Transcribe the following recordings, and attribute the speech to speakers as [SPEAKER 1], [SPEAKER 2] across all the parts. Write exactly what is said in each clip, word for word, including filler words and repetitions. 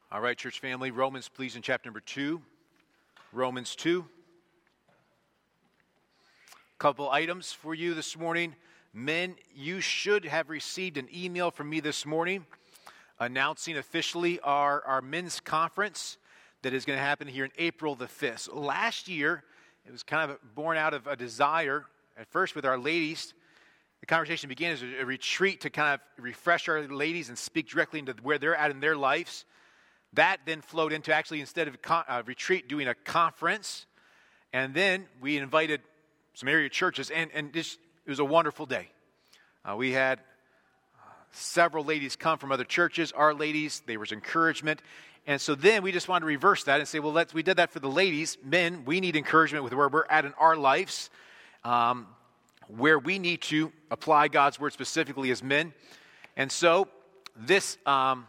[SPEAKER 1] All right, church family, Romans, please, in chapter number two. Romans two. Couple items for you this morning. Men, you should have received an email from me this morning announcing officially our, our men's conference that is going to happen here in April the fifth. So last year, it was kind of born out of a desire, at first with our ladies. The conversation began as a retreat to kind of refresh our ladies and speak directly into where they're at in their lives. That then flowed into actually, instead of a con- uh, retreat, doing a conference. And then we invited some area churches, and, and this, it was a wonderful day. Uh, we had uh, several ladies come from other churches, our ladies. There was encouragement. And so then we just wanted to reverse that and say, well, let's, we did that for the ladies. Men, we need encouragement with where we're at in our lives, um, where we need to apply God's word specifically as men. And so this... Um,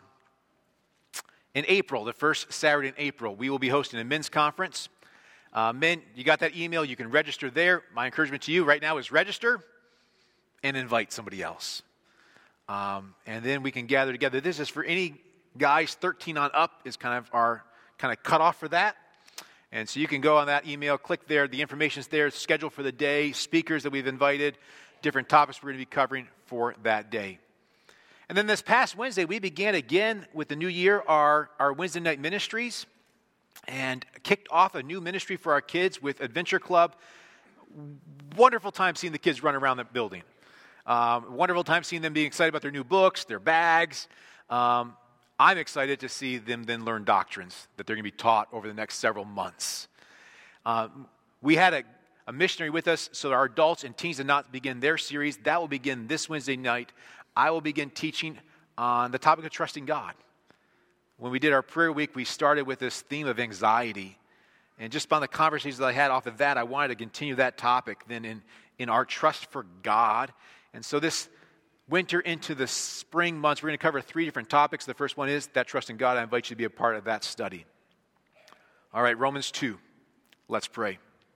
[SPEAKER 1] In April, the first Saturday in April, we will be hosting a men's conference. Uh, men, you got that email. You can register there. My encouragement to you right now is register and invite somebody else. Um, and then we can gather together. This is for any guys thirteen on up is kind of our kind of cutoff for that. And so you can go on that email, click there. The information's there, schedule for the day, speakers that we've invited, different topics we're going to be covering for that day. And then this past Wednesday, we began again with the new year our, our Wednesday night ministries and kicked off a new ministry for our kids with Adventure Club. Wonderful time seeing the kids run around the building. Um, wonderful time seeing them being excited about their new books, their bags. Um, I'm excited to see them then learn doctrines that they're going to be taught over the next several months. Um, we had a, a missionary with us, so our adults and teens did not begin their series. That will begin this Wednesday night. I will begin teaching on the topic of trusting God. When we did our prayer week, we started with this theme of anxiety. And just on the conversations that I had off of that, I wanted to continue that topic then in, in our trust for God. And so this winter into the spring months, we're going to cover three different topics. The first one is that trust in God. I invite you to be a part of that study. All right, Romans two. Let's pray.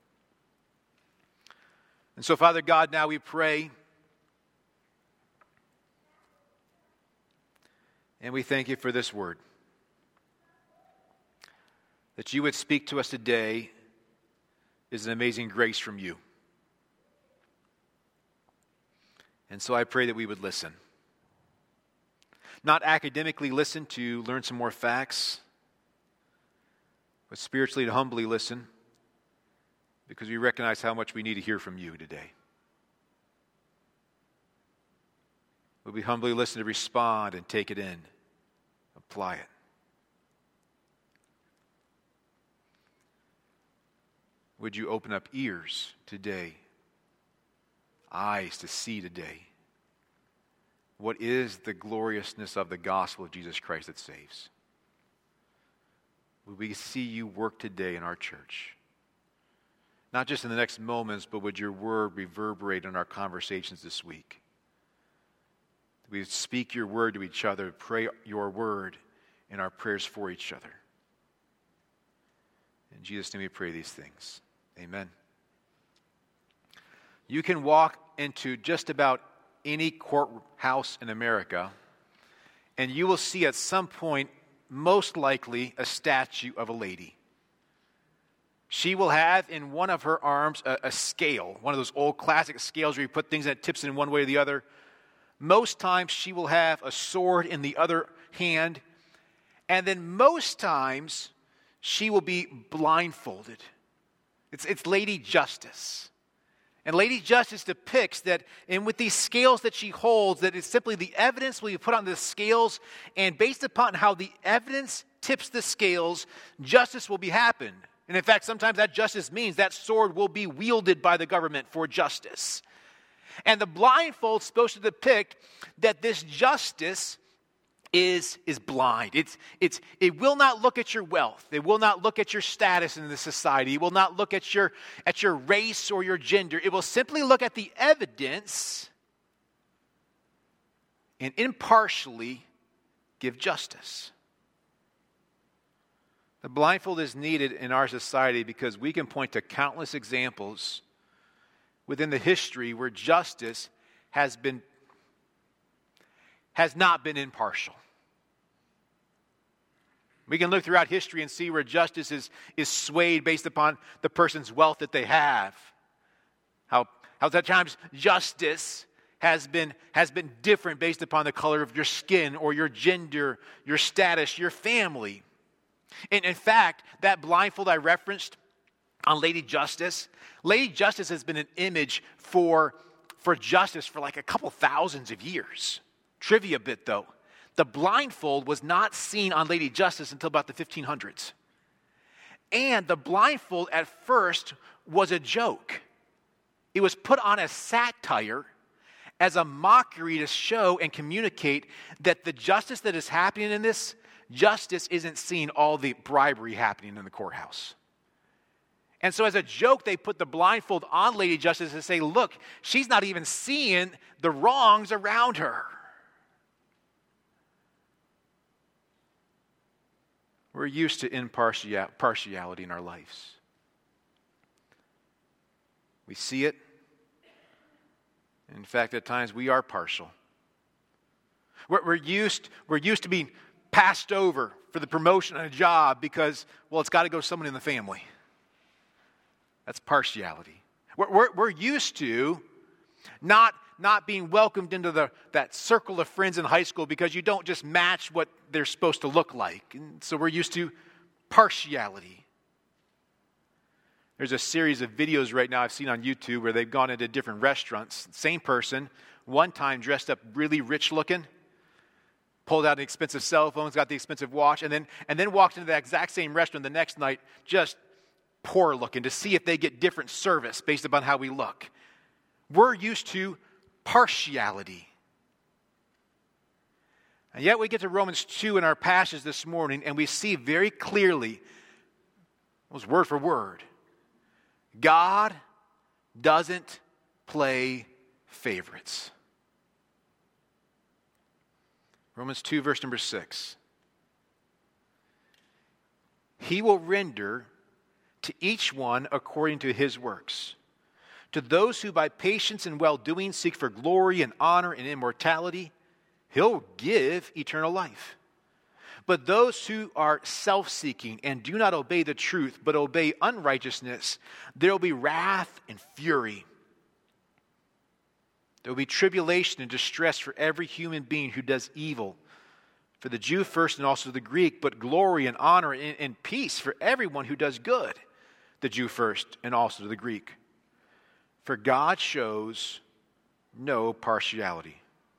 [SPEAKER 1] And so, Father God, now we pray. And we thank you for this word. That you would speak to us today is an amazing grace from you. And so I pray that we would listen. Not academically listen to learn some more facts, but spiritually to humbly listen because we recognize how much we need to hear from you today. Will we humbly listen to respond and take it in? Apply it. Would you open up ears today, eyes to see today what is the gloriousness of the gospel of Jesus Christ that saves? Would we see you work today in our church? Not just in the next moments, but would your word reverberate in our conversations this week? We speak your word to each other, pray your word in our prayers for each other. In Jesus' name we pray these things. Amen. You can walk into just about any courthouse in America, and you will see at some point, most likely, a statue of a lady. She will have in one of her arms a, a scale, one of those old classic scales where you put things that tips in one way or the other. Most times she will have a sword in the other hand. And then most times she will be blindfolded. It's, it's Lady Justice. And Lady Justice depicts that, and with these scales that she holds, that it's simply the evidence will be put on the scales, and based upon how the evidence tips the scales, justice will be happen. And in fact, sometimes that justice means that sword will be wielded by the government for justice. And the blindfold is supposed to depict that this justice is, is blind. It's, it's, it will not look at your wealth. It will not look at your status in the society. It will not look at your, at your race or your gender. It will simply look at the evidence and impartially give justice. The blindfold is needed in our society because we can point to countless examples within the history where justice has been has not been impartial. We can look throughout history and see where justice is, is swayed based upon the person's wealth that they have. How, how at times justice has been, has been different based upon the color of your skin or your gender, your status, your family. And in fact, that blindfold I referenced on Lady Justice, Lady Justice has been an image for, for justice for like a couple thousands of years. Trivia bit though. The blindfold was not seen on Lady Justice until about the fifteen hundreds. And the blindfold at first was a joke. It was put on as satire, as a mockery to show and communicate that the justice that is happening in this, justice isn't seeing all the bribery happening in the courthouse. And so as a joke, they put the blindfold on Lady Justice to say, look, she's not even seeing the wrongs around her. We're used to impartiality in our lives. We see it. In fact, at times we are partial. We're, we're, used, we're used to being passed over for the promotion on a job because, well, it's got to go to someone in the family. That's partiality. We're, we're, we're used to not, not being welcomed into the, that circle of friends in high school because you don't just match what they're supposed to look like. And so we're used to partiality. There's a series of videos right now I've seen on YouTube where they've gone into different restaurants. Same person, one time dressed up really rich looking, pulled out an expensive cell phone, got the expensive watch, and then, and then walked into that exact same restaurant the next night just poor looking to see if they get different service based upon how we look. We're used to partiality. And yet we get to Romans two in our passage this morning and we see very clearly, it was word for word, God doesn't play favorites. Romans two, verse number six. He will render to each one according to his works. To those who by patience and well-doing seek for glory and honor and immortality, he'll give eternal life. But those who are self-seeking and do not obey the truth, but obey unrighteousness, there will be wrath and fury. There will be tribulation and distress for every human being who does evil, for the Jew first and also the Greek, but glory and honor and, and peace for everyone who does good, the Jew first and also the Greek. For God shows no partiality.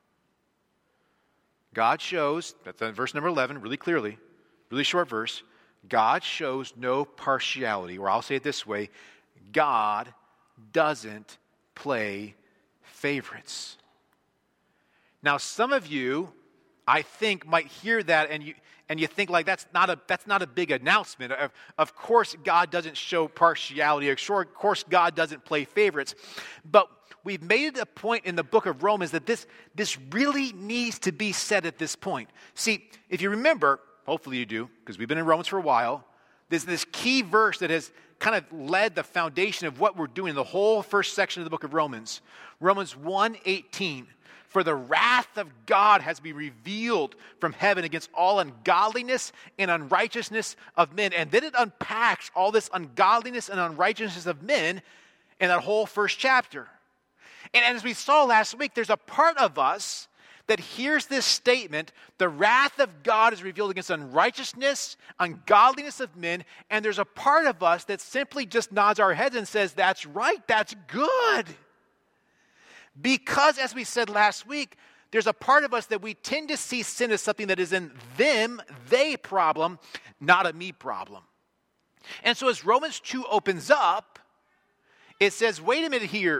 [SPEAKER 1] God shows, that's in verse number eleven, really clearly, really short verse, God shows no partiality, or I'll say it this way, God doesn't play favorites. Now, some of you, I think, might hear that and you and you think like that's not a that's not a big announcement. Of, of course, God doesn't show partiality. Of course, God doesn't play favorites. But we've made it a point in the book of Romans that this, this really needs to be said at this point. See, if you remember, hopefully you do, because we've been in Romans for a while, there's this key verse that has kind of led the foundation of what we're doing in the whole first section of the book of Romans. Romans one eighteen. For the wrath of God has been revealed from heaven against all ungodliness and unrighteousness of men. And then it unpacks all this ungodliness and unrighteousness of men in that whole first chapter. And as we saw last week, there's a part of us that hears this statement, the wrath of God is revealed against unrighteousness, ungodliness of men, and there's a part of us that simply just nods our heads and says, that's right, that's good. Because, as we said last week, there's a part of us that we tend to see sin as something that is in them, they problem, not a me problem. And so as Romans two opens up, it says, wait a minute here,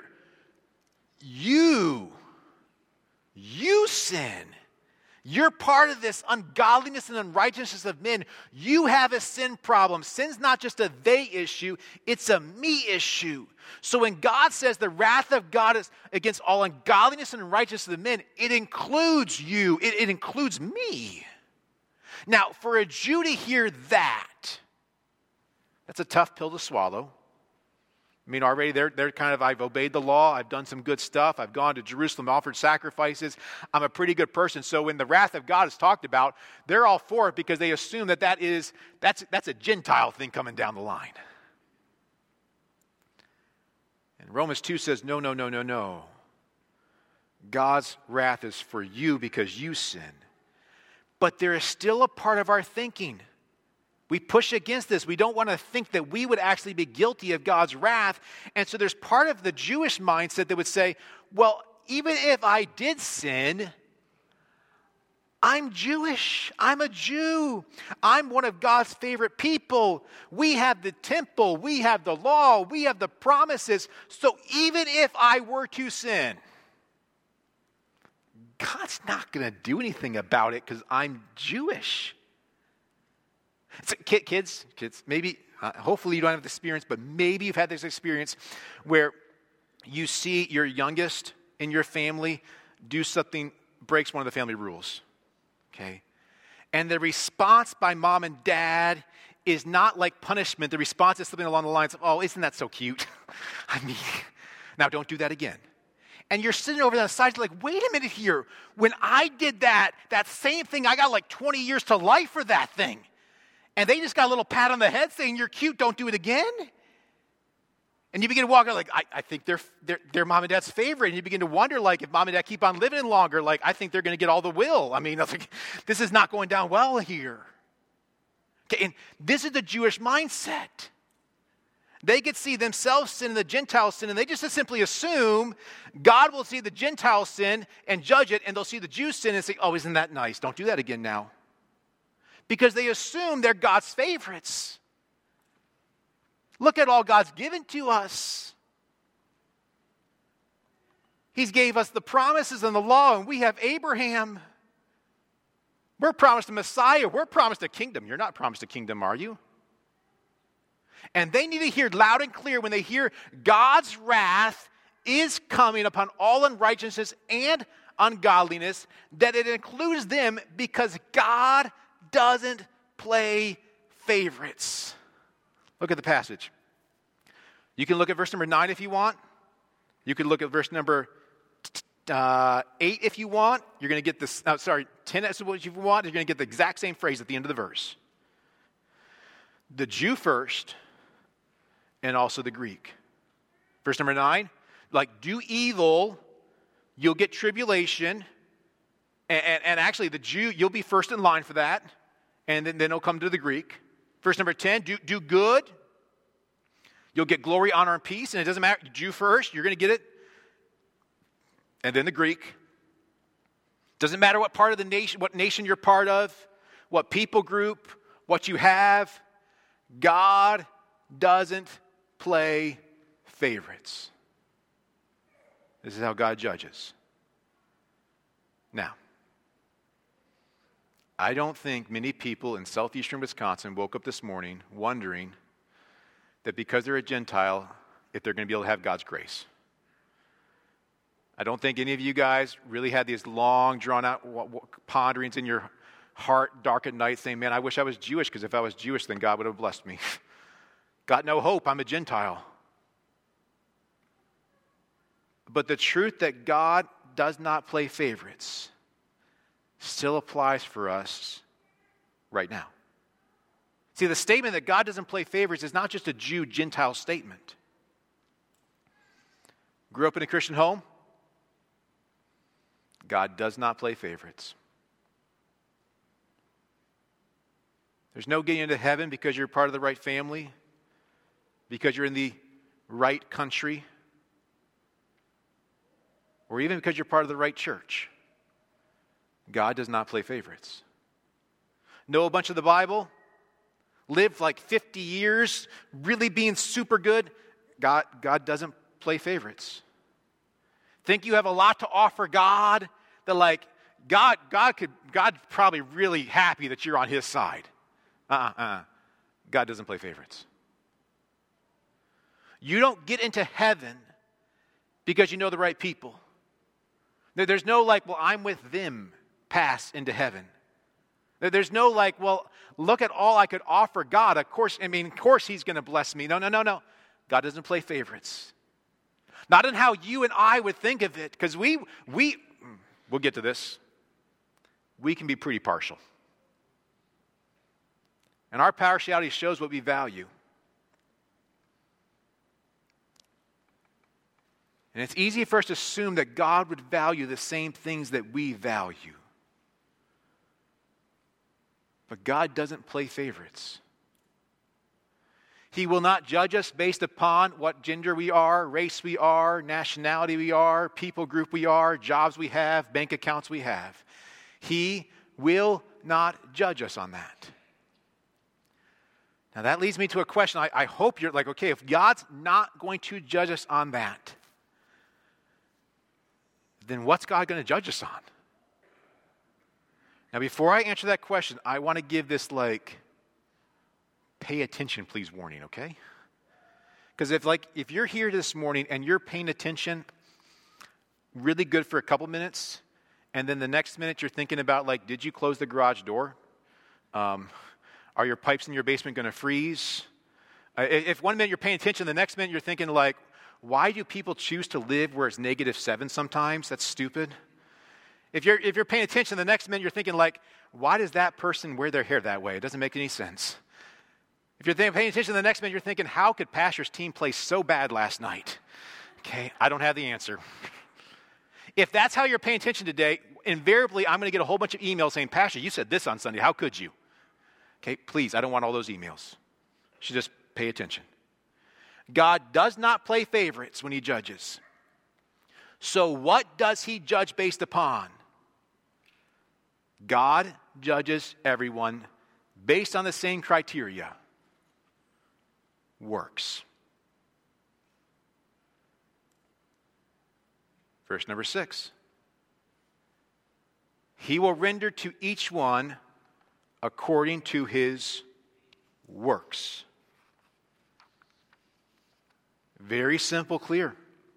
[SPEAKER 1] you, you sin. You're part of this ungodliness and unrighteousness of men. You have a sin problem. Sin's not just a they issue, it's a me issue. So when God says the wrath of God is against all ungodliness and unrighteousness of men, it includes you. It, it includes me. Now, for a Jew to hear that, that's a tough pill to swallow. I mean, already they're, they're kind of, I've obeyed the law. I've done some good stuff. I've gone to Jerusalem, offered sacrifices. I'm a pretty good person. So when the wrath of God is talked about, they're all for it because they assume that that is, that's, that's a Gentile thing coming down the line. And Romans two says, no, no, no, no, no. God's wrath is for you because you sin. But there is still a part of our thinking. We push against this. We don't want to think that we would actually be guilty of God's wrath. And so there's part of the Jewish mindset that would say, well, even if I did sin, I'm Jewish. I'm a Jew. I'm one of God's favorite people. We have the temple. We have the law. We have the promises. So even if I were to sin, God's not going to do anything about it because I'm Jewish. So, kids, kids, maybe, uh, hopefully you don't have this experience, but maybe you've had this experience where you see your youngest in your family do something, breaks one of the family rules, okay? And the response by mom and dad is not like punishment. The response is something along the lines of, oh, isn't that so cute? I mean, now don't do that again. And you're sitting over on the side, you're like, wait a minute here. When I did that, that same thing, I got like twenty years to life for that thing. And they just got a little pat on the head saying, you're cute, don't do it again. And you begin to walk out like, I, I think they're, they're, they're mom and dad's favorite. And you begin to wonder, like, if mom and dad keep on living longer, like, I think they're going to get all the will. I mean, like, this is not going down well here. Okay, and this is the Jewish mindset. They could see themselves sin and the Gentiles sin, and they just simply assume God will see the Gentile sin and judge it, and they'll see the Jews sin and say, oh, isn't that nice? Don't do that again now. Because they assume they're God's favorites. Look at all God's given to us. He's gave us the promises and the law, and we have Abraham. We're promised a Messiah. We're promised a kingdom. You're not promised a kingdom, are you? And they need to hear loud and clear when they hear God's wrath is coming upon all unrighteousness and ungodliness, that it includes them because God doesn't play favorites. Look at the passage. You can look at verse number nine if you want. You can look at verse number uh, eight if you want. You're going to get this, uh, sorry, ten if you want. You're going to get the exact same phrase at the end of the verse. The Jew first, and also the Greek. Verse number nine, like do evil, you'll get tribulation. And, and, and actually, the Jew, you'll be first in line for that. And then, then it'll come to the Greek. Verse number ten, do, do good. You'll get glory, honor, and peace. And it doesn't matter, Jew first, you're going to get it. And then the Greek. Doesn't matter what part of the nation, what nation you're part of, what people group, what you have. God doesn't play favorites. This is how God judges. Now, I don't think many people in southeastern Wisconsin woke up this morning wondering that because they're a Gentile, if they're going to be able to have God's grace. I don't think any of you guys really had these long, drawn-out ponderings in your heart, dark at night, saying, man, I wish I was Jewish, because if I was Jewish, then God would have blessed me. Got no hope, I'm a Gentile. But the truth that God does not play favorites still applies for us right now. See, the statement that God doesn't play favorites is not just a Jew-Gentile statement. Grew up in a Christian home? God does not play favorites. There's no getting into heaven because you're part of the right family, because you're in the right country, or even because you're part of the right church. God does not play favorites. Know a bunch of the Bible? Live like fifty years, really being super good? God, God doesn't play favorites. Think you have a lot to offer God? That like, God, God could, God's probably really happy that you're on His side. Uh-uh, uh-uh. God doesn't play favorites. You don't get into heaven because you know the right people. There's no like, well, I'm with them pass into heaven. There's no like, well, look at all I could offer God. Of course, I mean, of course He's going to bless me. No, no, no, no. God doesn't play favorites. Not in how you and I would think of it, because we, we, we'll get to this. We can be pretty partial. And our partiality shows what we value. And it's easy for us to assume that God would value the same things that we value. But God doesn't play favorites. He will not judge us based upon what gender we are, race we are, nationality we are, people group we are, jobs we have, bank accounts we have. He will not judge us on that. Now that leads me to a question. I, I hope you're like, okay, if God's not going to judge us on that, then what's God going to judge us on? Now before I answer that question, I want to give this like, pay attention please warning, okay? Because if like, if you're here this morning and you're paying attention really good for a couple minutes, and then the next minute you're thinking about like, did you close the garage door? Um, are your pipes in your basement going to freeze? Uh, if one minute you're paying attention, the next minute you're thinking like, why do people choose to live where it's negative seven sometimes? That's stupid. If you're, if you're paying attention, the next minute you're thinking like, why does that person wear their hair that way? It doesn't make any sense. If you're th- paying attention, the next minute you're thinking, how could Pastor's team play so bad last night? Okay, I don't have the answer. If that's how you're paying attention today, invariably I'm going to get a whole bunch of emails saying, Pastor, you said this on Sunday. How could you? Okay, please, I don't want all those emails. You should just pay attention. God does not play favorites when he judges. So what does he judge based upon? God judges everyone based on the same criteria. Works. Verse number six. He will render to each one according to his works. Very simple, clear.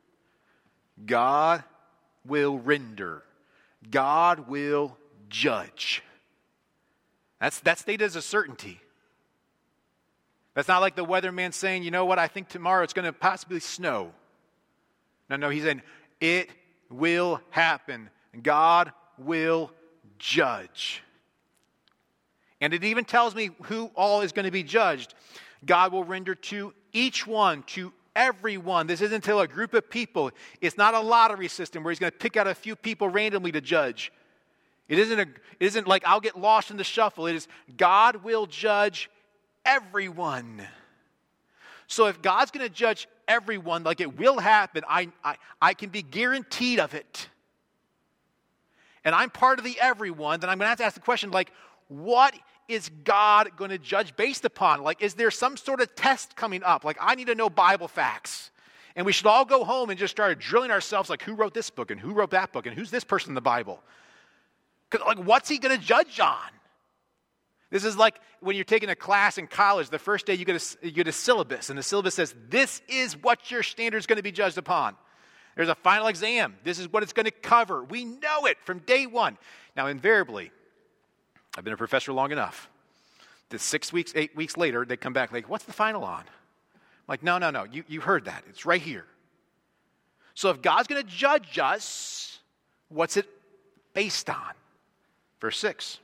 [SPEAKER 1] God will render. God will judge. That's, that's stated as a certainty. That's not like the weatherman saying, you know what, I think tomorrow it's going to possibly snow. No, no, he's saying, it will happen. God will judge. And it even tells me who all is going to be judged. God will render to each one, to everyone. This isn't until a group of people. It's not a lottery system where he's going to pick out a few people randomly to judge. It isn't, a, it isn't like I'll get lost in the shuffle. It is God will judge everyone. So if God's going to judge everyone, like it will happen, I, I, I can be guaranteed of it. And I'm part of the everyone, then I'm going to have to ask the question, like, what is God going to judge based upon? Like, is there some sort of test coming up? Like, I need to know Bible facts. And we should all go home and just start drilling ourselves, like, who wrote this book and who wrote that book and who's this person in the Bible? Because, like, what's he going to judge on? This is like when you're taking a class in college, the first day you get a, you get a syllabus, and the syllabus says, this is what your standard is going to be judged upon. There's a final exam. This is what it's going to cover. We know it from day one. Now, invariably, I've been a professor long enough that six weeks, eight weeks later, they come back like, what's the final on? I'm like, no, no, no, you, you heard that. It's right here. So if God's going to judge us, what's it based on? Verse six.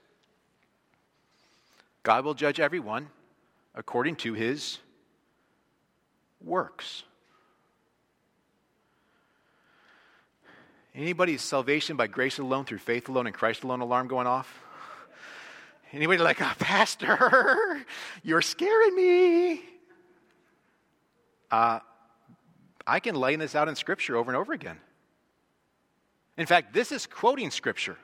[SPEAKER 1] God will judge everyone according to his works. Anybody's salvation by grace alone, through faith alone, and Christ alone alarm going off? Anybody like, oh, Pastor, you're scaring me. Uh, I can lay this out in Scripture over and over again. In fact, this is quoting Scripture.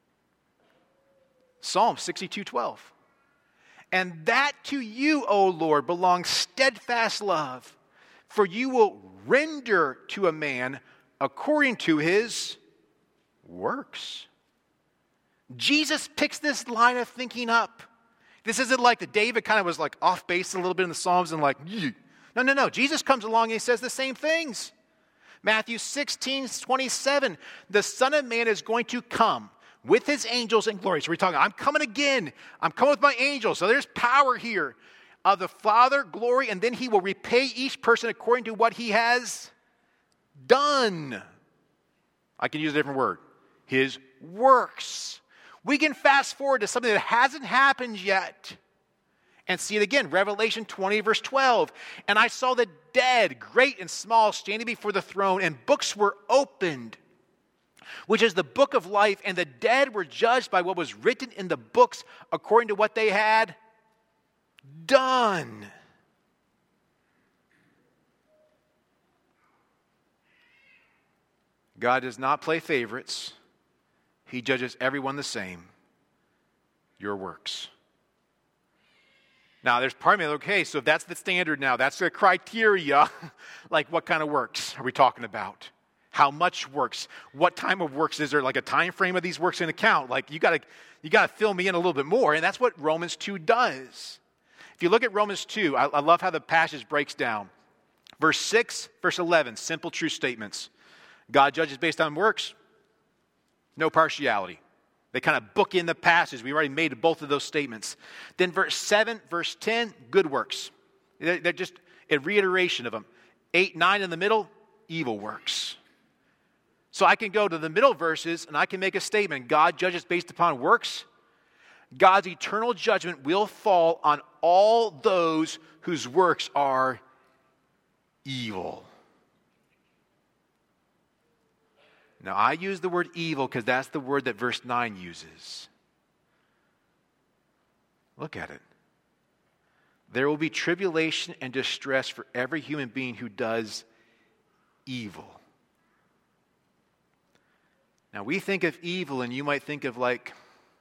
[SPEAKER 1] Psalm sixty-two twelve. And that to you, O Lord, belongs steadfast love, for you will render to a man according to his works. Jesus picks this line of thinking up. This isn't like that David kind of was like off base a little bit in the Psalms and like, Yee. no, no, no. Jesus comes along and he says the same things. Matthew sixteen twenty-seven, the Son of Man is going to come with his angels in glory. So we're talking, I'm coming again. I'm coming with my angels. So there's power here. of the Father glory, and then he will repay each person according to what he has done. I can use a different word. His works. We can fast forward to something that hasn't happened yet and see it again. Revelation twenty, verse twelve. And I saw the dead, great and small, standing before the throne, and books were opened, which is the book of life, and the dead were judged by what was written in the books according to what they had done. God does not play favorites. He judges everyone the same. Your works. Now, there's part of me, okay, so if that's the standard now, that's the criteria, like what kind of works are we talking about? How much works? What time of works? Is there like a time frame of these works in account? Like you gotta, you gotta fill me in a little bit more, and that's what Romans two does. If you look at Romans two, I, I love how the passage breaks down. Verse six, verse eleven, simple true statements. God judges based on works, no partiality. They kind of book in the passage. We already made both of those statements. Then verse seven, verse ten, good works. They're just a reiteration of them. eight, nine in the middle, evil works. So I can go to the middle verses and I can make a statement. God judges based upon works. God's eternal judgment will fall on all those whose works are evil. Now, I use the word evil because that's the word that verse nine uses. Look at it. There will be tribulation and distress for every human being who does evil. Now, we think of evil, and you might think of like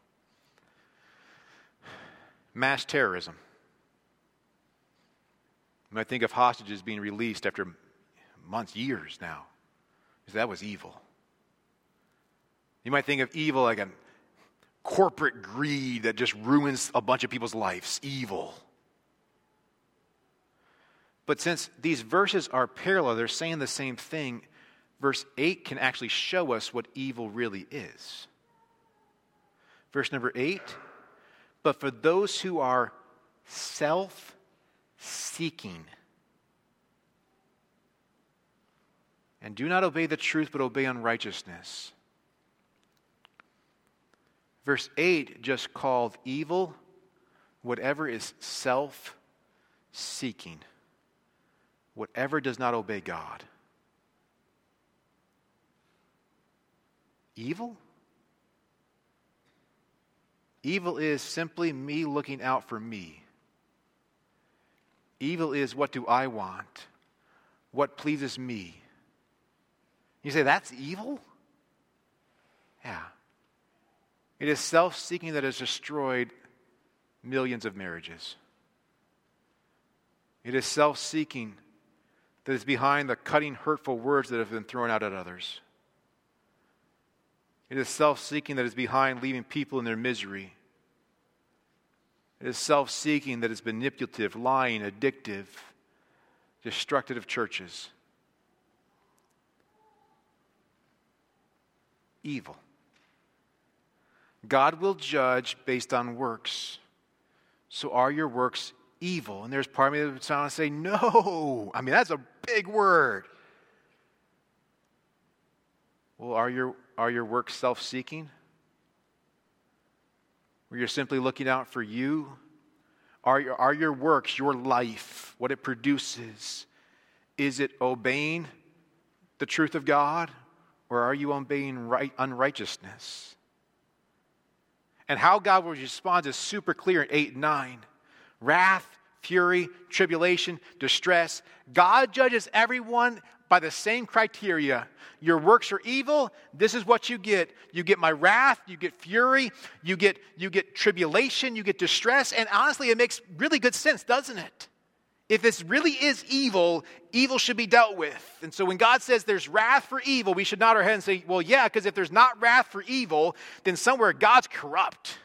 [SPEAKER 1] mass terrorism. You might think of hostages being released after months, years now. Because that was evil. You might think of evil like a corporate greed that just ruins a bunch of people's lives. Evil. But since these verses are parallel, they're saying the same thing. Verse eight can actually show us what evil really is. Verse number eight, but for those who are self-seeking and do not obey the truth but obey unrighteousness. Verse eight just called evil whatever is self-seeking, whatever does not obey God. Evil? Evil is simply me looking out for me. Evil is what do I want? What pleases me? You say, that's evil? Yeah. It is self-seeking that has destroyed millions of marriages. It is self-seeking that is behind the cutting, hurtful words that have been thrown out at others. It is self-seeking that is behind leaving people in their misery. It is self-seeking that is manipulative, lying, addictive, destructive of churches. Evil. God will judge based on works. So are your works evil? And there's part of me that would sound to say, no. I mean, that's a big word. Well, are your Are your works self-seeking? Where you're simply looking out for you? Are your, are your works, your life, what it produces, is it obeying the truth of God? Or are you obeying right, unrighteousness? And how God will respond is super clear in eight and nine. Wrath, fury, tribulation, distress. God judges everyone by the same criteria. Your works are evil, this is what you get. You get my wrath, you get fury, you get, you get tribulation, you get distress. And honestly, it makes really good sense, doesn't it? If this really is evil, evil should be dealt with. And so when God says there's wrath for evil, we should nod our head and say, well, yeah, because if there's not wrath for evil, then somewhere God's corrupt.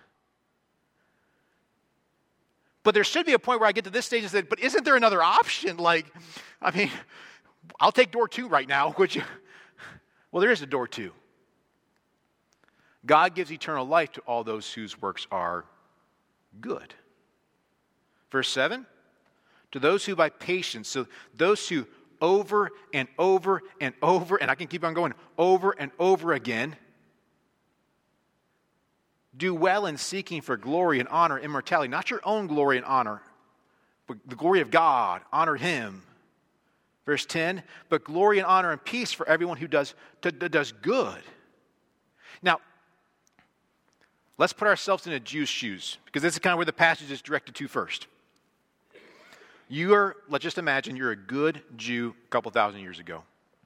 [SPEAKER 1] But there should be a point where I get to this stage and say, but isn't there another option? Like, I mean, I'll take door two right now, would you? Well, there is a door two. God gives eternal life to all those whose works are good. Verse seven, To those who by patience, so those who over and over and over, and I can keep on going, over and over again, do well in seeking for glory and honor, immortality, not your own glory and honor, but the glory of God, honor Him. Verse ten, but glory and honor and peace for everyone who does, to, does good. Now, let's put ourselves in a Jew's shoes, because this is kind of where the passage is directed to first. You are, let's just imagine you're a good Jew a couple thousand years ago.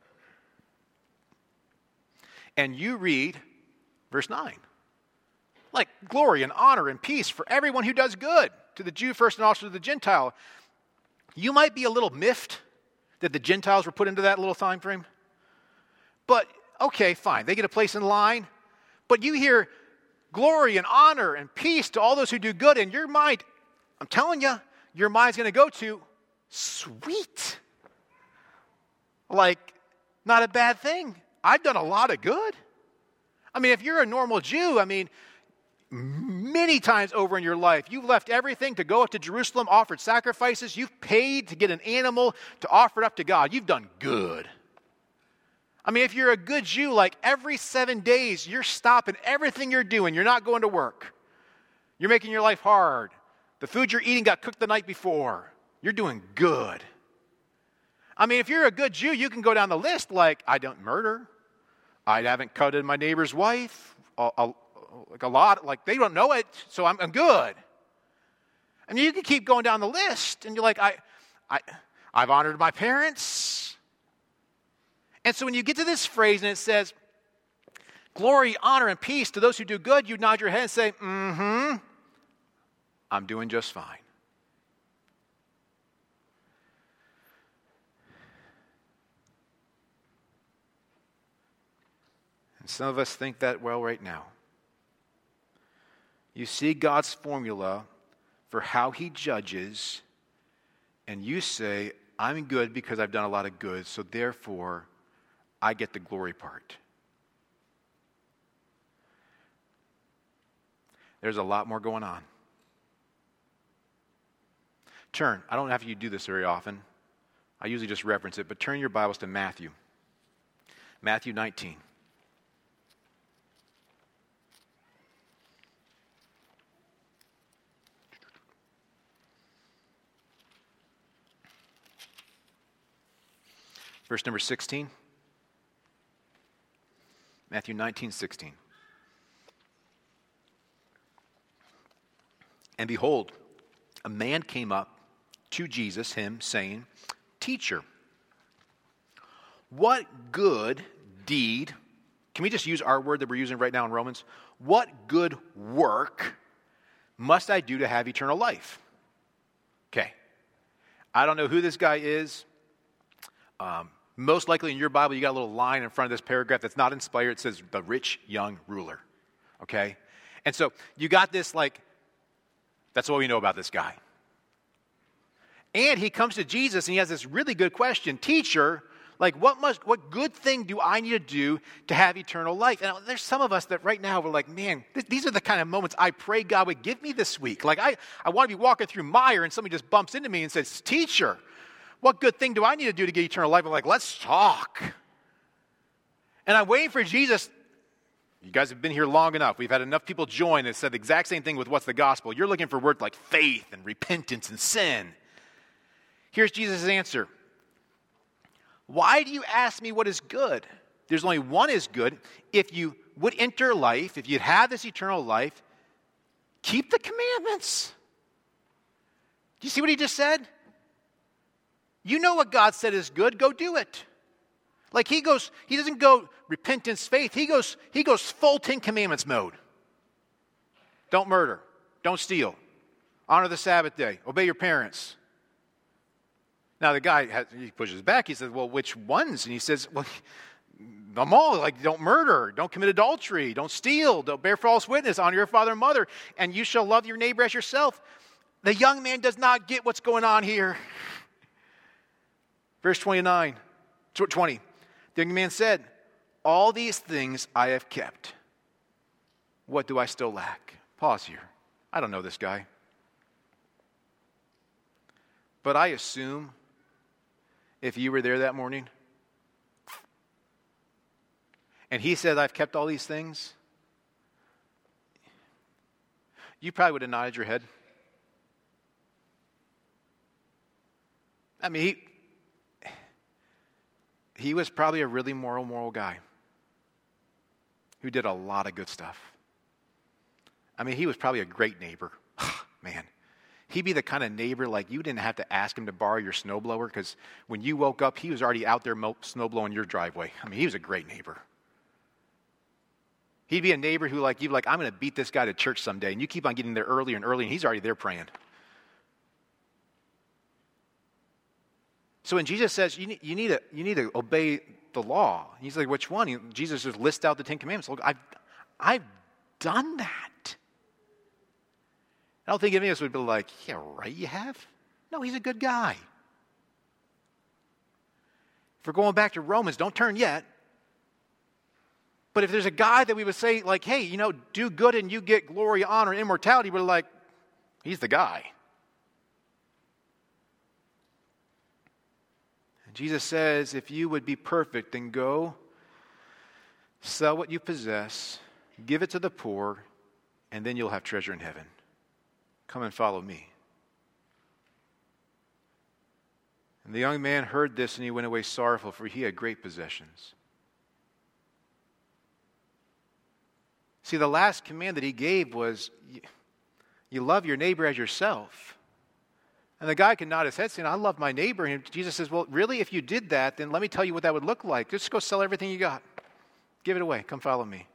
[SPEAKER 1] And you read verse nine. Like glory and honor and peace for everyone who does good, to the Jew first and also to the Gentile. You might be a little miffed that the Gentiles were put into that little time frame. But, okay, fine. They get a place in line. But you hear glory and honor and peace to all those who do good, and your mind, I'm telling you, your mind's going to go to, sweet. Like, not a bad thing. I've done a lot of good. I mean, if you're a normal Jew, I mean, many times over in your life, you've left everything to go up to Jerusalem, offered sacrifices. You've paid to get an animal to offer it up to God. You've done good. I mean, if you're a good Jew, like every seven days, you're stopping everything you're doing. You're not going to work. You're making your life hard. The food you're eating got cooked the night before. You're doing good. I mean, if you're a good Jew, you can go down the list like, I don't murder. I haven't coveted my neighbor's wife. A, a, like a lot, like they don't know it, so I'm, I'm good. I mean, you can keep going down the list, and you're like, I, I, I've honored my parents. And so when you get to this phrase and it says, glory, honor, and peace to those who do good, you nod your head and say, mm-hmm. I'm doing just fine. And some of us think that well right now. You see God's formula for how He judges, and you say, I'm good because I've done a lot of good, so therefore I get the glory part. There's a lot more going on. Turn. I don't have you do this very often. I usually just reference it, but turn your Bibles to Matthew. Matthew nineteen. Verse number sixteen. Matthew nineteen, sixteen. And behold, a man came up to Jesus, him, saying, Teacher, what good deed, can we just use our word that we're using right now in Romans? What good work must I do to have eternal life? Okay. I don't know who this guy is. Um, most likely in your Bible, you got a little line in front of this paragraph that's not inspired. It says, the rich young ruler. Okay? And so you got this, like, that's all we know about this guy. And he comes to Jesus and he has this really good question. Teacher, like what must, what good thing do I need to do to have eternal life? And there's some of us that right now we're like, man, th- these are the kind of moments I pray God would give me this week. Like I, I want to be walking through mire and somebody just bumps into me and says, Teacher, what good thing do I need to do to get eternal life? I'm like, let's talk. And I'm waiting for Jesus. You guys have been here long enough. We've had enough people join that said the exact same thing with what's the gospel. You're looking for words like faith and repentance and sin. Here's Jesus' answer. Why do you ask me what is good? There's only one is good. If you would enter life, if you'd have this eternal life, keep the commandments. Do you see what he just said? You know what God said is good, go do it. Like he goes, he doesn't go repentance, faith. He goes, he goes full Ten Commandments mode. Don't murder. Don't steal. Honor the Sabbath day. Obey your parents. Now the guy, has, he pushes back. He says, well, which ones? And he says, well, them all. Like, don't murder. Don't commit adultery. Don't steal. Don't bear false witness. Honor your father and mother. And you shall love your neighbor as yourself. The young man does not get what's going on here. Verse twenty-nine, twenty. The young man said, all these things I have kept. What do I still lack? Pause here. I don't know this guy. But I assume if you were there that morning and he said, I've kept all these things, you probably would have nodded your head. I mean, he, he was probably a really moral, moral guy who did a lot of good stuff. I mean, he was probably a great neighbor. Man, he'd be the kind of neighbor like you didn't have to ask him to borrow your snowblower because when you woke up, he was already out there mo- snowblowing your driveway. I mean, he was a great neighbor. He'd be a neighbor who like, you'd be like, I'm going to beat this guy to church someday. And you keep on getting there earlier and earlier, and he's already there praying. So when Jesus says, you need, you need, to, you need to obey the law, he's like, which one? He, Jesus just lists out the Ten Commandments. Look, I've, I've done that. I don't think any of us would be like, yeah, right, you have? No, he's a good guy. If we're going back to Romans, don't turn yet. But if there's a guy that we would say, like, hey, you know, do good and you get glory, honor, and immortality, we're like, he's the guy. And Jesus says, if you would be perfect, then go, sell what you possess, give it to the poor, and then you'll have treasure in heaven. Come and follow me. And the young man heard this and he went away sorrowful, for he had great possessions. See, the last command that he gave was, you love your neighbor as yourself. And the guy can nod his head saying, I love my neighbor. And Jesus says, well, really, if you did that, then let me tell you what that would look like. Just go sell everything you got. Give it away. Come follow me.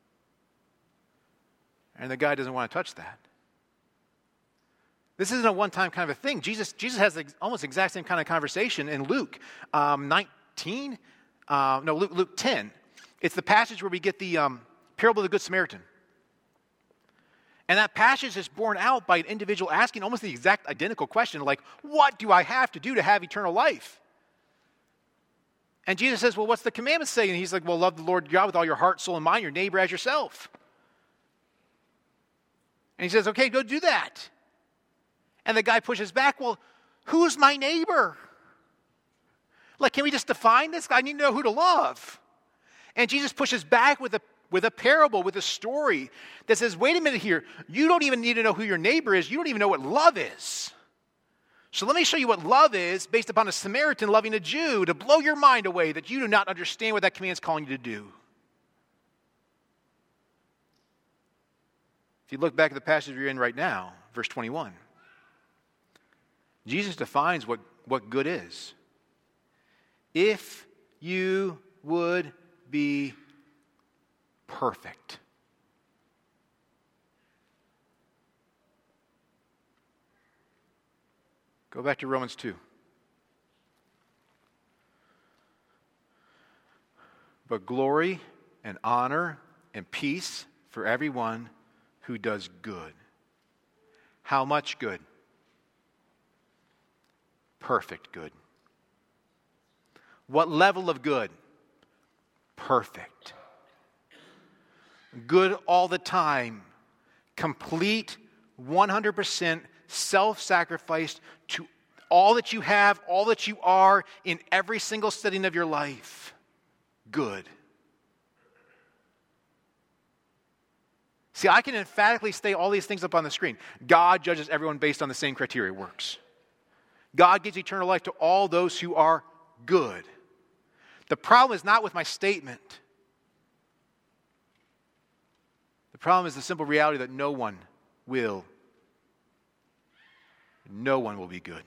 [SPEAKER 1] And the guy doesn't want to touch that. This isn't a one-time kind of a thing. Jesus, Jesus has the almost exact same kind of conversation in Luke um, nineteen. Uh, no, Luke, Luke ten. It's the passage where we get the um, parable of the Good Samaritan. And that passage is borne out by an individual asking almost the exact identical question, like, what do I have to do to have eternal life? And Jesus says, well, what's the commandment say? And he's like, well, love the Lord God with all your heart, soul, and mind, your neighbor as yourself. And he says, okay, go do that. And the guy pushes back, well, who's my neighbor? Like, can we just define this? I need to know who to love. And Jesus pushes back with a with a parable, with a story that says, wait a minute here, you don't even need to know who your neighbor is. You don't even know what love is. So let me show you what love is based upon a Samaritan loving a Jew to blow your mind away that you do not understand what that command is calling you to do. If you look back at the passage we're in right now, verse twenty-one, Jesus defines what, what good is. If you would be perfect. Go back to Romans two. But glory and honor and peace for everyone who does good. How much good? Perfect good. What level of good? Perfect. Good all the time. Complete, one hundred percent self-sacrificed to all that you have, all that you are in every single setting of your life. Good. See, I can emphatically state all these things up on the screen. God judges everyone based on the same criteria. It works. God gives eternal life to all those who are good. The problem is not with my statement. The problem is the simple reality that no one will, no one will be good.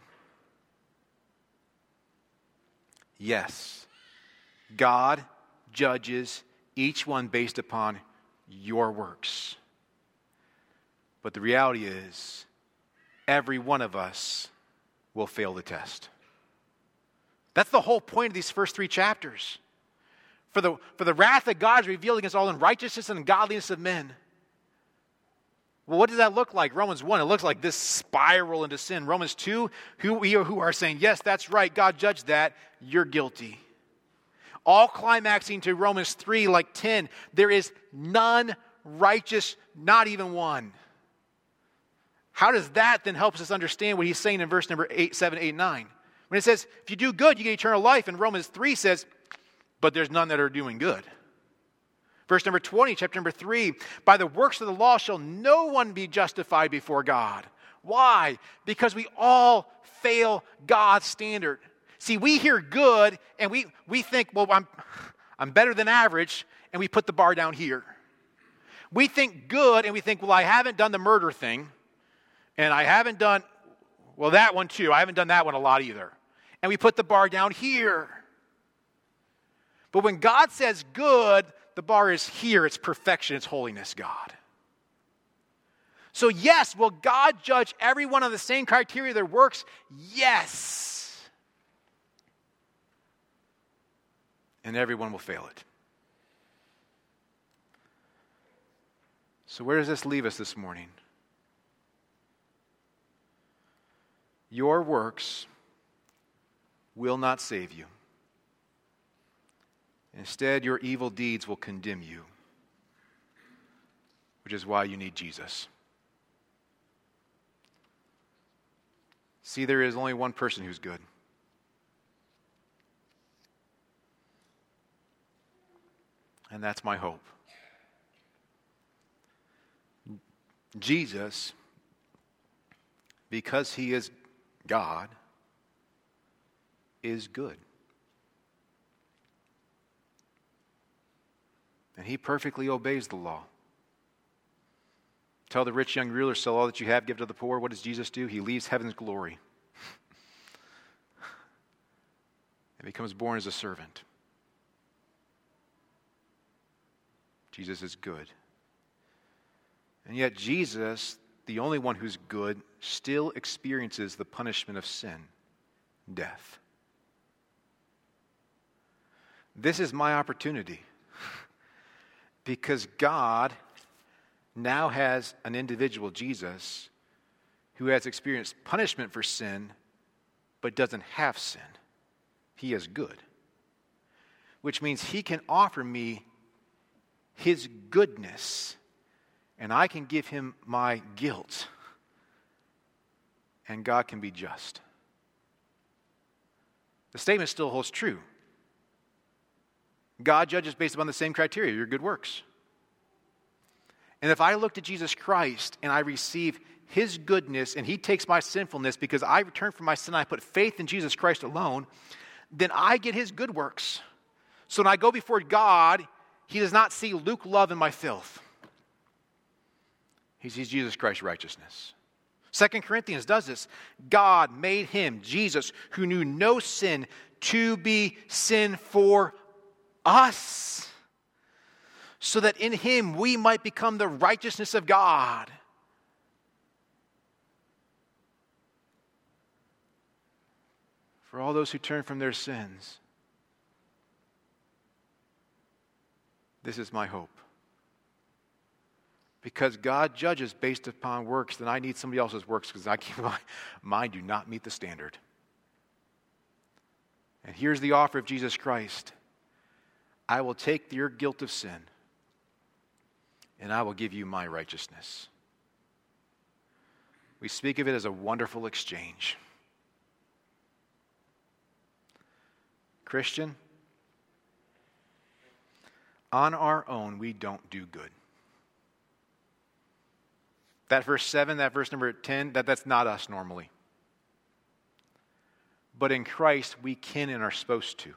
[SPEAKER 1] Yes, God judges each one based upon your works. But the reality is, every one of us will fail the test. That's the whole point of these first three chapters. For the, for the wrath of God is revealed against all unrighteousness and ungodliness of men. Well, what does that look like? Romans one, it looks like this spiral into sin. Romans two, who we are, who are saying, yes, that's right, God judged that, you're guilty. All climaxing to Romans three, like ten, there is none righteous, not even one. how does that then help us understand what he's saying in verse number eight, seven, eight, nine? When it says, if you do good, you get eternal life. And Romans three says, but there's none that are doing good. Verse number twenty, chapter number three, by the works of the law shall no one be justified before God. Why? Because we all fail God's standard. See, we hear good and we, we think, well, I'm, I'm better than average, and we put the bar down here. We think good and we think, well, I haven't done the murder thing, and I haven't done, well, that one too. I haven't done that one a lot either. And we put the bar down here. But when God says good, the bar is here. It's perfection. It's holiness, God. So yes, will God judge everyone on the same criteria of their works? Yes. And everyone will fail it. So where does this leave us this morning? Your works will not save you. Instead, your evil deeds will condemn you, which is why you need Jesus. See, there is only one person who's good. And that's my hope. Jesus, because he is God, is good. And he perfectly obeys the law. Tell the rich young ruler, sell all that you have, give to the poor. What does Jesus do? He leaves heaven's glory and becomes born as a servant. Jesus is good. And yet Jesus, the only one who's good, still experiences the punishment of sin, death. This is my opportunity. Because God now has an individual, Jesus, who has experienced punishment for sin, but doesn't have sin. He is good. Which means he can offer me his goodness, and I can give him my guilt, and God can be just. The statement still holds true. God judges based upon the same criteria, your good works. And if I look to Jesus Christ and I receive his goodness and he takes my sinfulness because I return from my sin, I put faith in Jesus Christ alone, then I get his good works. So when I go before God, he does not see Luke love in my filth. He sees Jesus Christ's righteousness. Second Corinthians does this. God made him, Jesus, who knew no sin, to be sin for us, so that in him we might become the righteousness of God. For all those who turn from their sins, this is my hope. Because God judges based upon works, then I need somebody else's works because I can't, mine do not meet the standard. And here's the offer of Jesus Christ. I will take your guilt of sin, and I will give you my righteousness. We speak of it as a wonderful exchange. Christian, on our own, we don't do good. That verse seven, that verse number ten, that, that's not us normally. But in Christ, we can and are supposed to.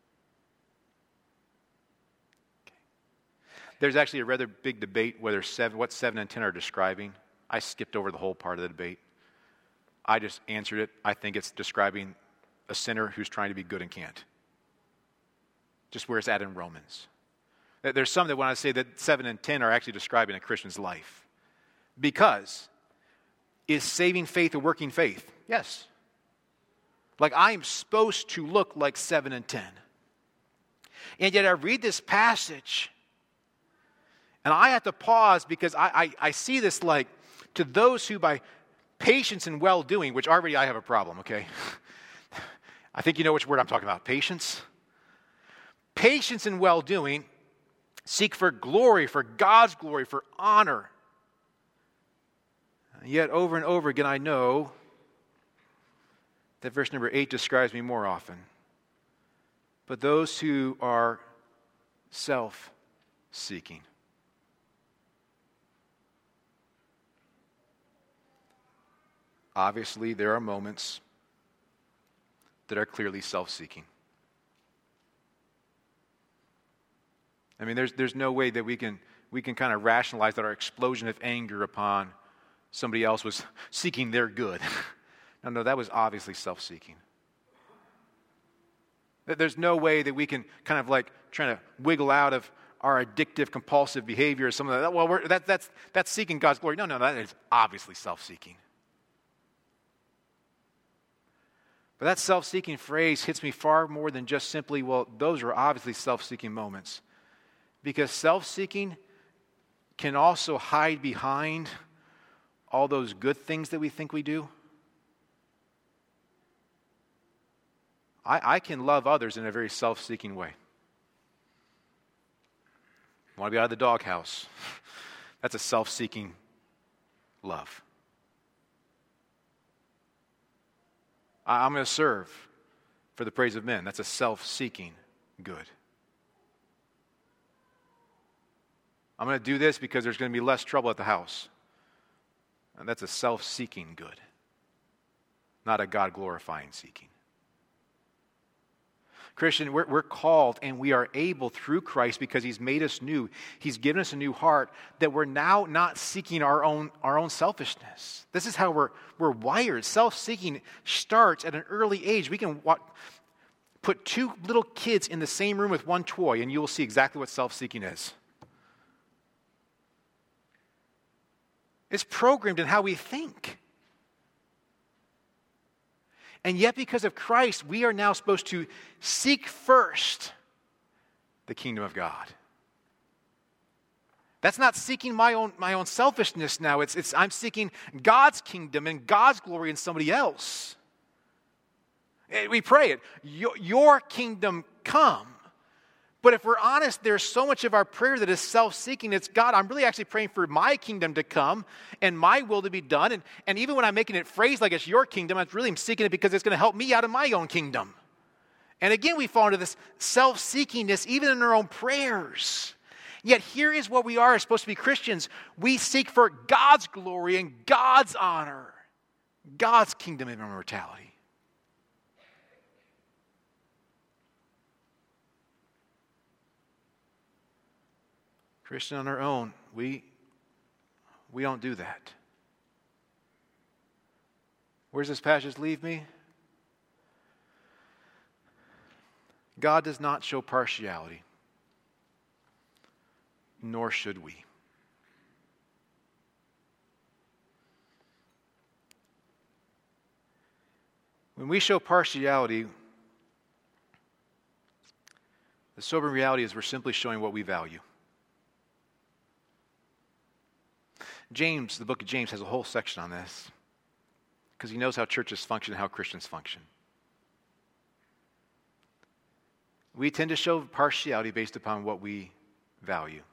[SPEAKER 1] There's actually a rather big debate whether seven, what seven and ten are describing. I skipped over the whole part of the debate. I just answered it. I think it's describing a sinner who's trying to be good and can't. Just where it's at in Romans. There's some that want to say that seven and ten are actually describing a Christian's life. Because is saving faith a working faith? Yes. Like I'm supposed to look like seven and ten. And yet I read this passage and I have to pause because I, I, I see this like to those who by patience and well-doing, which already I have a problem, okay? I think you know which word I'm talking about. Patience. Patience and well-doing seek for glory, for God's glory, for honor. And yet, over and over again, I know that verse number eight describes me more often. But those who are self-seeking. Obviously, there are moments that are clearly self-seeking. I mean, there's there's no way that we can we can kind of rationalize that our explosion of anger upon somebody else was seeking their good. No, no, that was obviously self-seeking. There's no way that we can kind of like trying to wiggle out of our addictive, compulsive behavior or something like that. Well, we're, that, that's, that's seeking God's glory. No, no, that is obviously self-seeking. But that self-seeking phrase hits me far more than just simply, well, those are obviously self-seeking moments. Because self-seeking can also hide behind all those good things that we think we do. I, I can love others in a very self-seeking way. I want to be out of the doghouse. That's a self-seeking love. I, I'm going to serve for the praise of men. That's a self-seeking good. I'm going to do this because there's going to be less trouble at the house. And that's a self-seeking good, not a God-glorifying seeking. Christian, we're, we're called and we are able through Christ because He's made us new. He's given us a new heart that we're now not seeking our own, our own selfishness. This is how we're, we're wired. Self-seeking starts at an early age. We can wa- put two little kids in the same room with one toy and you will see exactly what self-seeking is. It's programmed in how we think. And yet, because of Christ, we are now supposed to seek first the kingdom of God. That's not seeking my own, my own selfishness now. It's, it's I'm seeking God's kingdom and God's glory in somebody else. We pray it, your, your kingdom come. But if we're honest, there's so much of our prayer that is self-seeking. It's, God, I'm really actually praying for my kingdom to come and my will to be done. And, and even when I'm making it phrased like it's your kingdom, I'm really seeking it because it's going to help me out of my own kingdom. And again, we fall into this self-seekingness even in our own prayers. Yet here is what we are as supposed to be Christians. We seek for God's glory and God's honor, God's kingdom and immortality. Christian, on our own, we, we don't do that. Where does this passage leave me? God does not show partiality, nor should we. When we show partiality, the sober reality is we're simply showing what we value. James, the book of James, has a whole section on this because he knows how churches function and how Christians function. We tend to show partiality based upon what we value.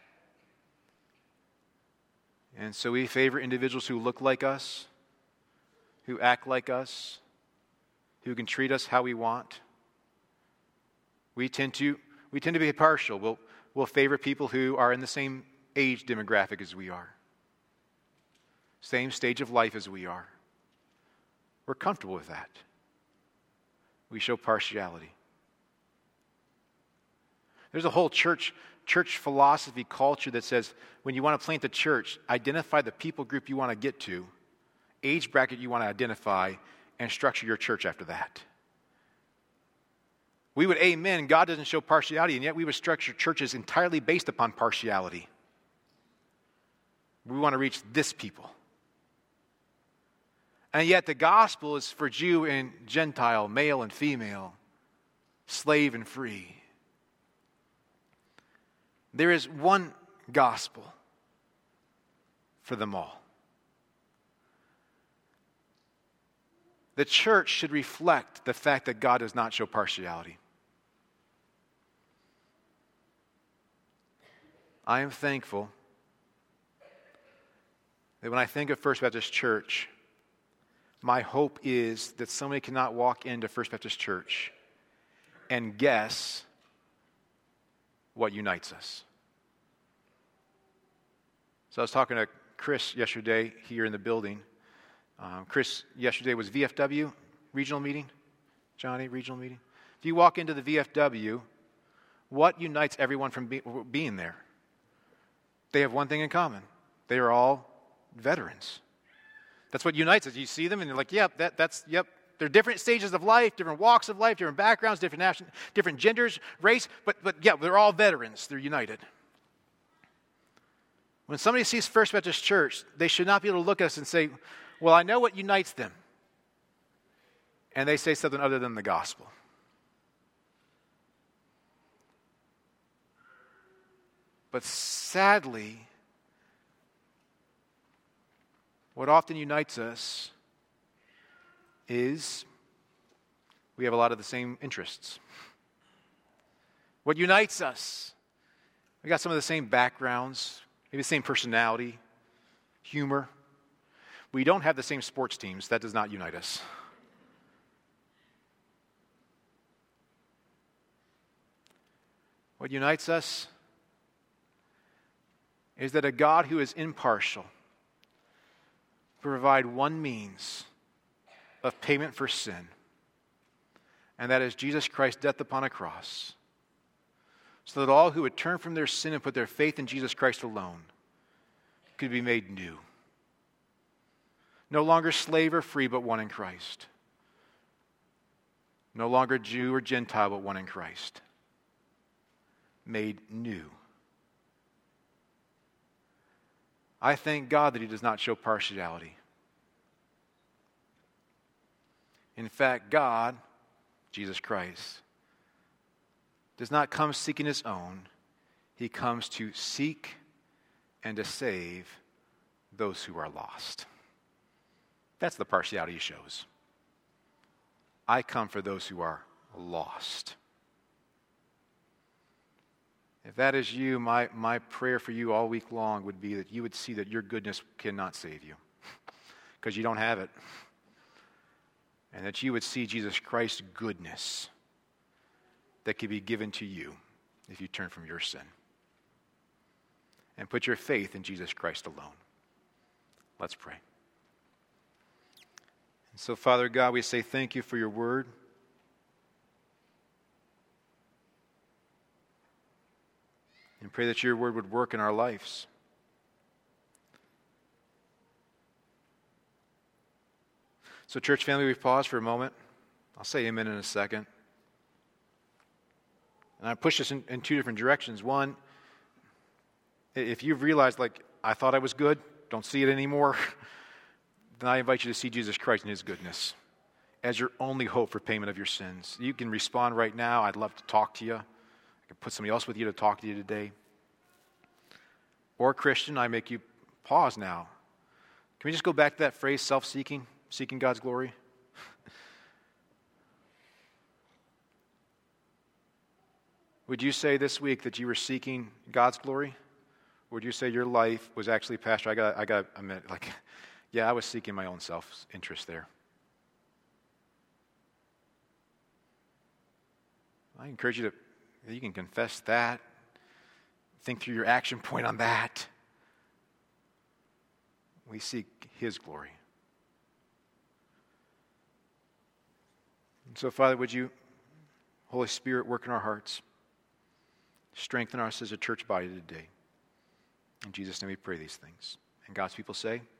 [SPEAKER 1] And so we favor individuals who look like us, who act like us, who can treat us how we want. We tend to, we tend to be partial. We'll, we'll favor people who are in the same age demographic as we are. Same stage of life as we are. We're comfortable with that. We show partiality. There's a whole church, church philosophy culture that says when you want to plant the church, identify the people group you want to get to, age bracket you want to identify, and structure your church after that. We would amen, God doesn't show partiality, and yet we would structure churches entirely based upon partiality. We want to reach this people. And yet the gospel is for Jew and Gentile, male and female, slave and free. There is one gospel for them all. The church should reflect the fact that God does not show partiality. I am thankful that when I think of First Baptist Church, my hope is that somebody cannot walk into First Baptist Church and guess what unites us. So I was talking to Chris yesterday here in the building. Um, Chris, yesterday was V F W regional meeting. Johnny, regional meeting. If you walk into the V F W, what unites everyone from be, being there? They have one thing in common. They are all veterans. That's what unites us. You see them and you're like, yep, that, that's, yep. They're different stages of life, different walks of life, different backgrounds, different nation, different genders, race, but, but yeah, they're all veterans. They're united. When somebody sees First Baptist Church, they should not be able to look at us and say, well, I know what unites them. And they say something other than the gospel. But sadly, what often unites us is we have a lot of the same interests. What unites us, we got some of the same backgrounds, maybe the same personality, humor. We don't have the same sports teams. That does not unite us. What unites us is that a God who is impartial provide one means of payment for sin, and that is Jesus Christ's death upon a cross, so that all who would turn from their sin and put their faith in Jesus Christ alone could be made new. No longer slave or free, but one in Christ. No longer Jew or Gentile, but one in Christ. Made new. I thank God that He does not show partiality. In fact, God, Jesus Christ, does not come seeking His own. He comes to seek and to save those who are lost. That's the partiality He shows. I come for those who are lost. If that is you, my, my prayer for you all week long would be that you would see that your goodness cannot save you, because you don't have it. And that you would see Jesus Christ's goodness that can be given to you if you turn from your sin and put your faith in Jesus Christ alone. Let's pray. And so, Father God, we say thank you for your word. And pray that your word would work in our lives. So, church family, we've paused for a moment. I'll say amen in a second. And I push this in, in two different directions. One, if you've realized, like, I thought I was good, don't see it anymore, then I invite you to see Jesus Christ and His goodness as your only hope for payment of your sins. You can respond right now. I'd love to talk to you. I can put somebody else with you to talk to you today. Or, Christian, I make you pause now. Can we just go back to that phrase, self-seeking, seeking God's glory? Would you say this week that you were seeking God's glory? Or would you say your life was actually, Pastor, I got I got to admit, like, yeah, I was seeking my own self-interest there. I encourage you to, you can confess that. Think through your action point on that. We seek His glory. And so, Father, would you, Holy Spirit, work in our hearts. Strengthen us as a church body today. In Jesus' name we pray these things. And God's people say,